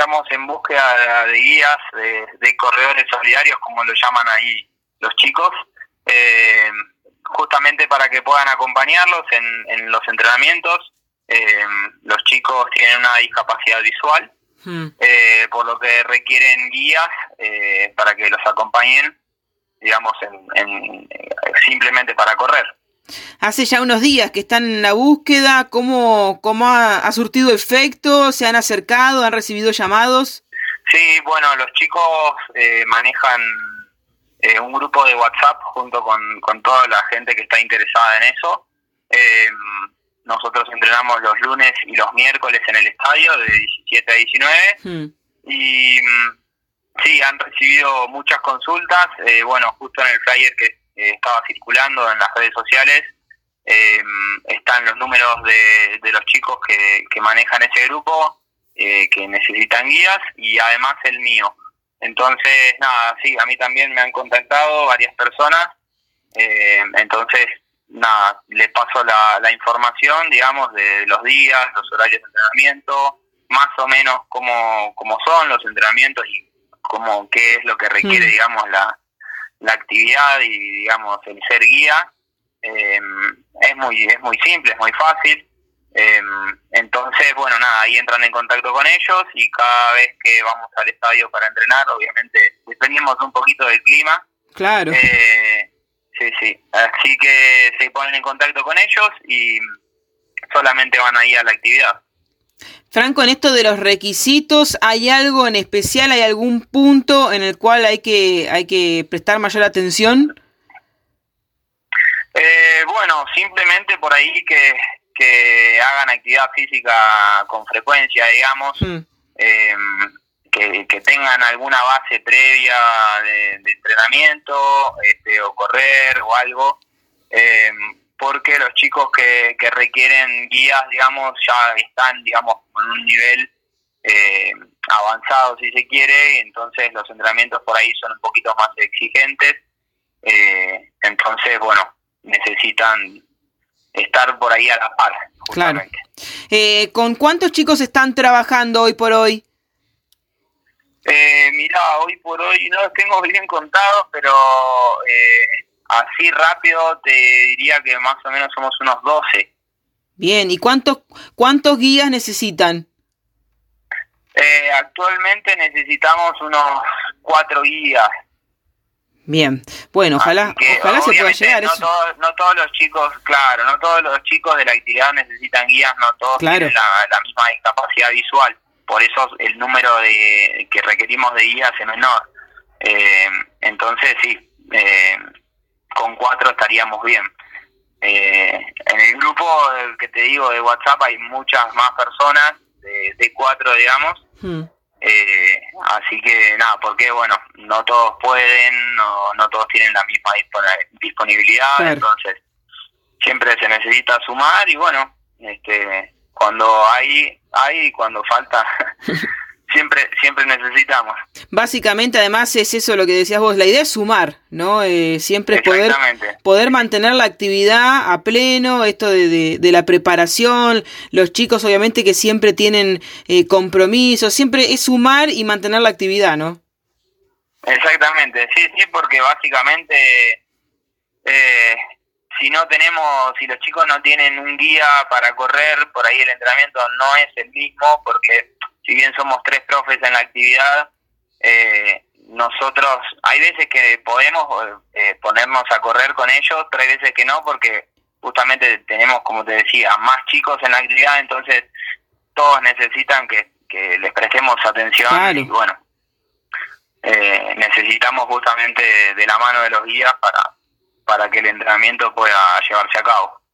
estamos en búsqueda de guías, de corredores solidarios, como lo llaman ahí los chicos, justamente para que puedan acompañarlos en los entrenamientos. Los chicos tienen una discapacidad visual, por lo que requieren guías para que los acompañen, digamos, simplemente para correr. Hace ya unos días que están en la búsqueda. ¿Cómo ha surtido efecto? ¿Se han acercado? ¿Han recibido llamados? Sí, bueno, los chicos manejan un grupo de WhatsApp junto con toda la gente que está interesada en eso. Nosotros entrenamos los lunes y los miércoles en el estadio de 17 a 19. Y sí, han recibido muchas consultas. Bueno, justo en el flyer que estaba circulando en las redes sociales están los números de los chicos que manejan ese grupo, que necesitan guías, y además el mío. Entonces, nada, sí, a mí también me han contactado varias personas. Entonces, nada, les paso la información, digamos, de los días, los horarios de entrenamiento, más o menos cómo son los entrenamientos y qué es lo que requiere, digamos, la actividad y, digamos, el ser guía. Es muy simple, es muy fácil. Entonces, bueno, nada, ahí entran en contacto con ellos, y cada vez que vamos al estadio para entrenar, obviamente dependemos un poquito del clima. Claro. Sí, así que se ponen en contacto con ellos y solamente van ahí a la actividad. Franco, en esto de los requisitos, ¿hay algo en especial? ¿Hay algún punto en el cual hay que prestar mayor atención? Bueno, simplemente por ahí que hagan actividad física con frecuencia, digamos, que tengan alguna base previa de entrenamiento, o correr o algo, porque los chicos que requieren guías, digamos, ya están, digamos, con un nivel avanzado, si se quiere. Entonces los entrenamientos por ahí son un poquito más exigentes. Entonces, bueno, necesitan estar por ahí a la par, justamente. Claro. ¿Con cuántos chicos están trabajando hoy por hoy? Mirá, hoy por hoy no los tengo bien contados, pero así rápido te diría que más o menos somos unos 12. Bien, ¿y cuántos guías necesitan? Actualmente necesitamos unos 4 guías. Bien, bueno, ojalá se pueda llegar eso. No todos los chicos, claro, no todos los chicos de la actividad necesitan guías, no todos tienen la misma discapacidad visual. Por eso el número que requerimos de guías es menor. Entonces sí, con 4 estaríamos bien. En el grupo que te digo de WhatsApp hay muchas más personas, de 4, digamos. Así que nada, porque bueno, no todos pueden, no todos tienen la misma disponibilidad. Claro. Entonces siempre se necesita sumar, y bueno, cuando hay, cuando falta siempre necesitamos. Básicamente, además, es eso lo que decías vos, la idea es sumar, ¿no? Siempre poder mantener la actividad a pleno, esto de la preparación, los chicos obviamente que siempre tienen compromisos, siempre es sumar y mantener la actividad, ¿no? Exactamente, sí, porque básicamente si los chicos no tienen un guía para correr, por ahí el entrenamiento no es el mismo, porque si bien somos 3 profes en la actividad, nosotros hay veces que podemos ponernos a correr con ellos, pero hay veces que no, porque justamente tenemos, como te decía, más chicos en la actividad, entonces todos necesitan que les prestemos atención. Claro. Y bueno, necesitamos justamente de la mano de los guías para que el entrenamiento pueda llevarse a cabo.